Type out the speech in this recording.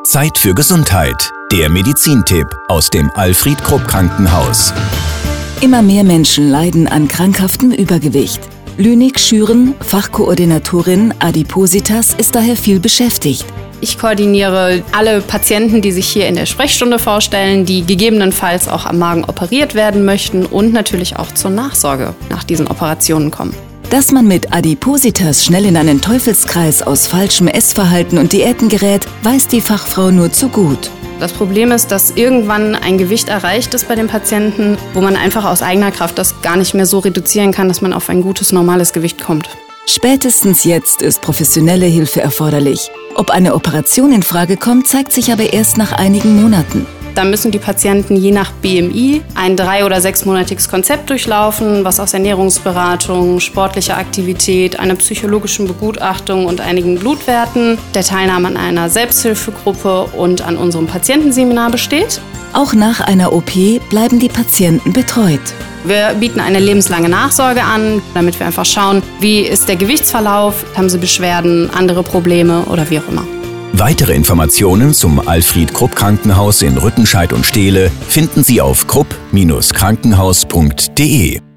Zeit für Gesundheit. Der Medizintipp aus dem Alfred Krupp Krankenhaus. Immer mehr Menschen leiden an krankhaftem Übergewicht. Lünig Schüren, Fachkoordinatorin Adipositas, ist daher viel beschäftigt. Ich koordiniere alle Patienten, die sich hier in der Sprechstunde vorstellen, die gegebenenfalls auch am Magen operiert werden möchten und natürlich auch zur Nachsorge nach diesen Operationen kommen. Dass man mit Adipositas schnell in einen Teufelskreis aus falschem Essverhalten und Diäten gerät, weiß die Fachfrau nur zu gut. Das Problem ist, dass irgendwann ein Gewicht erreicht ist bei den Patienten, wo man einfach aus eigener Kraft das gar nicht mehr so reduzieren kann, dass man auf ein gutes, normales Gewicht kommt. Spätestens jetzt ist professionelle Hilfe erforderlich. Ob eine Operation in Frage kommt, zeigt sich aber erst nach einigen Monaten. Da müssen die Patienten je nach BMI ein 3- oder 6-monatiges Konzept durchlaufen, was aus Ernährungsberatung, sportlicher Aktivität, einer psychologischen Begutachtung und einigen Blutwerten, der Teilnahme an einer Selbsthilfegruppe und an unserem Patientenseminar besteht. Auch nach einer OP bleiben die Patienten betreut. Wir bieten eine lebenslange Nachsorge an, damit wir einfach schauen, wie ist der Gewichtsverlauf, haben Sie Beschwerden, andere Probleme oder wie auch immer. Weitere Informationen zum Alfred Krupp Krankenhaus in Rüttenscheid und Steele finden Sie auf krupp-krankenhaus.de.